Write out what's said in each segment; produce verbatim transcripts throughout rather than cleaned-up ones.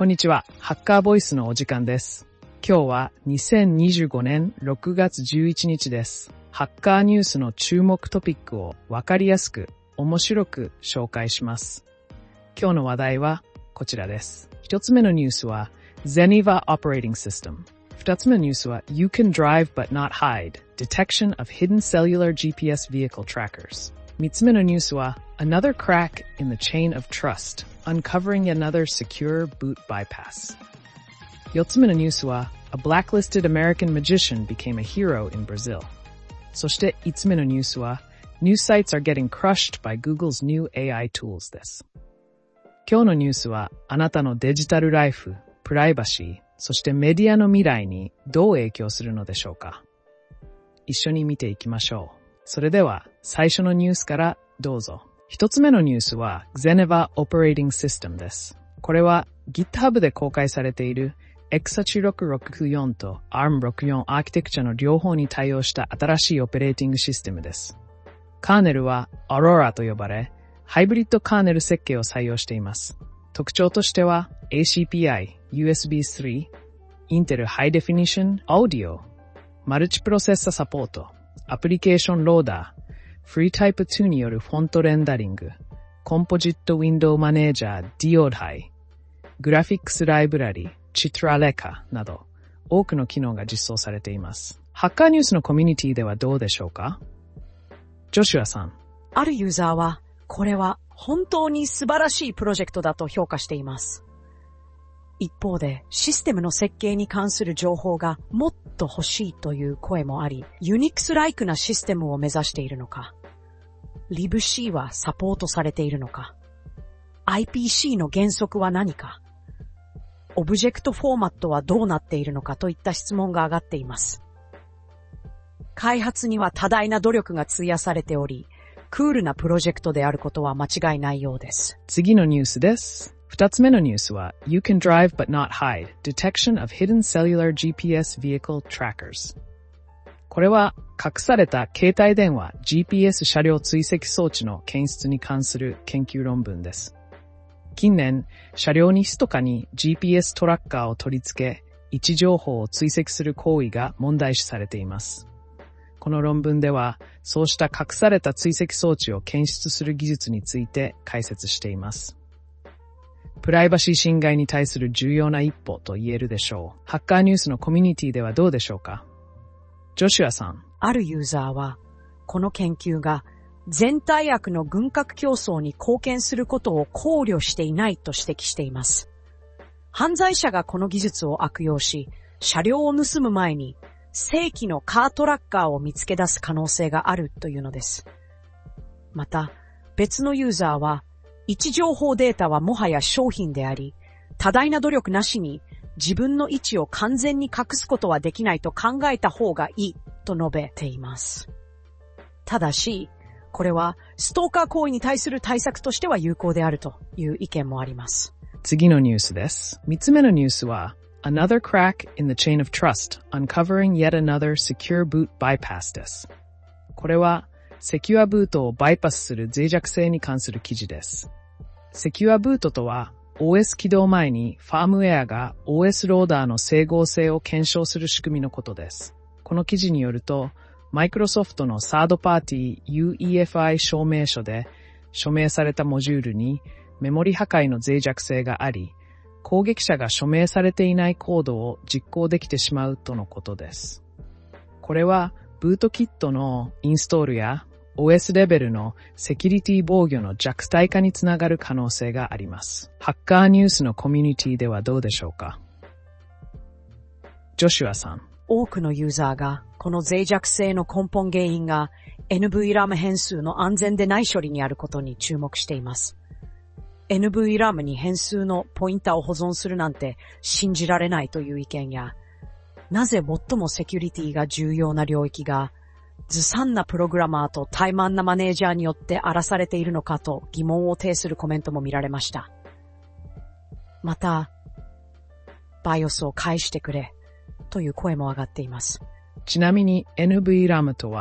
こんにちは。ハッカーボイスのお時間です。今日はにせんにじゅうごねんろくがつじゅういちにちです。ハッカーニュースの注目トピックをわかりやすく、面白く紹介します。今日の話題はこちらです。一つ目のニュースは Zeneva Operating System。二つ目のニュースは You can drive but not hide. Detection of hidden cellular ジーピーエス vehicle trackers。三つ目のニュースは Another crack in the chain of trust. Uncovering another secure boot bypass。四つ目のニュースは A blacklisted American magician became a hero in Brazil。そして五つ目のニュースは News sites are getting crushed by Google's new エーアイ tools です。今日のニュースはあなたのデジタルライフ、プライバシー、そしてメディアの未来にどう影響するのでしょうか。一緒に見ていきましょう。それでは最初のニュースからどうぞ。一つ目のニュースは Zeneva Operating System です。これは GitHub で公開されている エックスはちろくろくよん と アームろくじゅうよん アーキテクチャの両方に対応した新しいオペレーティングシステムです。カーネルは Aurora と呼ばれ、ハイブリッドカーネル設計を採用しています。特徴としては エーシーピーアイ、ユーエスビースリー、Intel High Definition Audio、マルチプロセッササポート、アプリケーションローダー、FreeType ツーによるフォントレンダリング、コンポジットウィンドウマネージャー ディオーハイ、グラフィックスライブラリ、Chitraleka など多くの機能が実装されています。ハッカーニュースのコミュニティではどうでしょうか？ジョシュアさん。 あるユーザーは、これは本当に素晴らしいプロジェクトだと評価しています。一方で、システムの設計に関する情報がもっと欲しいという声もあり、ユニックスライクなシステムを目指しているのか、リブシー はサポートされているのか、アイピーシー の原則は何か、オブジェクトフォーマットはどうなっているのかといった質問が上がっています。開発には多大な努力が費やされており、クールなプロジェクトであることは間違いないようです。 次のニュースです。二つ目のニュースは You can drive but not hide. Detection of hidden cellular ジーピーエス vehicle trackers。これは隠された携帯電話 ジーピーエス 車両追跡装置の検出に関する研究論文です。近年、車両に密かに ジーピーエス トラッカーを取り付け、位置情報を追跡する行為が問題視されています。この論文では、そうした隠された追跡装置を検出する技術について解説しています。プライバシー侵害に対する重要な一歩と言えるでしょう。ハッカーニュースのコミュニティではどうでしょうか？ジョシュアさん。 あるユーザーは、この研究が全体悪の軍拡競争に貢献することを考慮していないと指摘しています。犯罪者がこの技術を悪用し、車両を盗む前に正規のカートラッカーを見つけ出す可能性があるというのです。また、別のユーザーは、位置情報データはもはや商品であり、多大な努力なしに自分の位置を完全に隠すことはできないと考えた方がいいと述べています。ただし、これはストーカー行為に対する対策としては有効であるという意見もあります。 次のニュースです。三つ目のニュースは、Another crack in the chain of trust, uncovering yet another secure boot bypass です。これは、セキュアブートをバイパスする脆弱性に関する記事です。セキュアブートとは、オーエス 起動前にファームウェアが オーエス ローダーの整合性を検証する仕組みのことです。この記事によると、マイクロソフトのサードパーティー ユーイーエフアイ 証明書で署名されたモジュールにメモリ破壊の脆弱性があり、攻撃者が署名されていないコードを実行できてしまうとのことです。これは、ブートキットのインストールや オーエス レベルのセキュリティ防御の弱体化につながる可能性があります。ハッカーニュースのコミュニティではどうでしょうか？ジョシュアさん。 多くのユーザーがこの脆弱性の根本原因が エヌブイ ラム変数の安全でない処理にあることに注目しています。エヌブイ ラムに変数のポインターを保存するなんて信じられないという意見や、なぜ最もセキュリティが重要な領域がずさんなプログラマーと怠慢なマネージャーによって荒らされているのかと疑問を呈するコメントも見られました。また、バイオスを返してくれという声も上がっています。 ちなみに エヌブイ ラムとは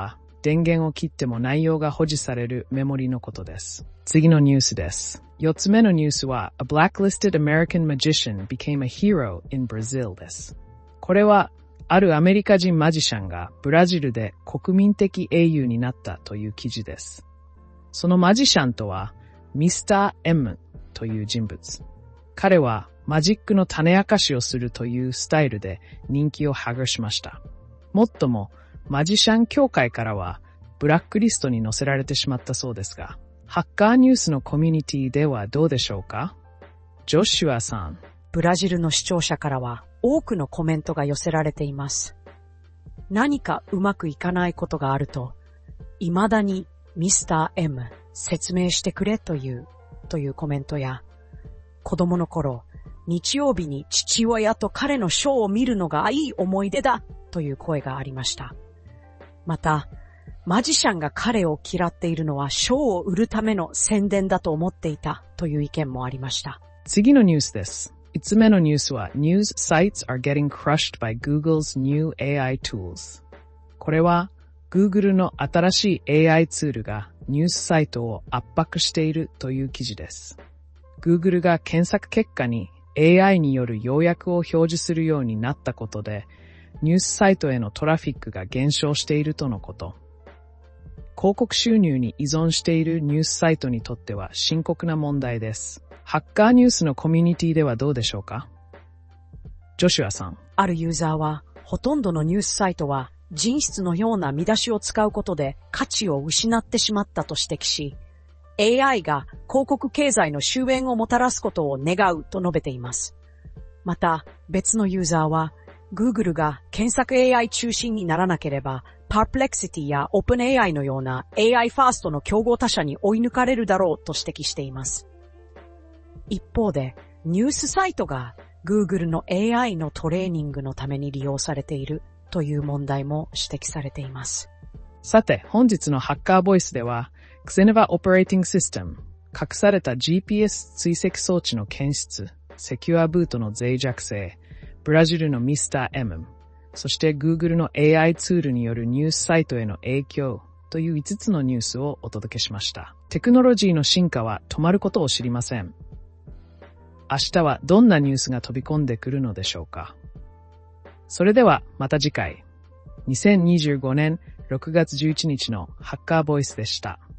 電源を切っても内容が保持されるメモリのことです。次のニュースです。四つ目のニュースは A blacklisted American magician became a hero in Brazil です。これはあるアメリカ人マジシャンがブラジルで国民的英雄になったという記事です。そのマジシャンとはミスター M という人物。彼はマジックの種明かしをするというスタイルで人気を博しました。もっともマジシャン協会からはブラックリストに載せられてしまったそうですが、ハッカーニュースのコミュニティではどうでしょうか？ジョシュアさん。 ブラジルの視聴者からは多くのコメントが寄せられています。何かうまくいかないことがあると、未だにミスター M 説明してくれという、というコメントや、子供の頃、日曜日に父親と彼のショーを見るのがいい思い出だという声がありました。また、マジシャンが彼を嫌っているのはショーを売るための宣伝だと思っていたという意見もありました。 次のニュースです。五つ目のニュースは News sites are getting crushed by Google's new エーアイ tools。これは Google の新しい エーアイ ツールがニュースサイトを圧迫しているという記事です。Google が検索結果に エーアイ による要約を表示するようになったことで、ニュースサイトへのトラフィックが減少しているとのこと。広告収入に依存しているニュースサイトにとっては深刻な問題です。ハッカーニュースのコミュニティではどうでしょうか？ジョシュアさん。 あるユーザーは、ほとんどのニュースサイトは人質のような見出しを使うことで価値を失ってしまったと指摘し、エーアイ が広告経済の終焉をもたらすことを願うと述べています。また、別のユーザーは、Google が検索 エーアイ 中心にならなければ、Perplexity や OpenAI のような エーアイ ファーストの競合他社に追い抜かれるだろうと指摘しています。一方で、ニュースサイトが Google の エーアイ のトレーニングのために利用されているという問題も指摘されています。 さて、本日のハッカーボイスでは、Xenova Operating System、隠された ジーピーエス 追跡装置の検出、セキュアブートの脆弱性、ブラジルのミスター M、そして Google の エーアイ ツールによるニュースサイトへの影響といういつつのニュースをお届けしました。テクノロジーの進化は止まることを知りません。明日はどんなニュースが飛び込んでくるのでしょうか。それではまた次回。にせんにじゅうごねんろくがつじゅういちにちのハッカーボイスでした。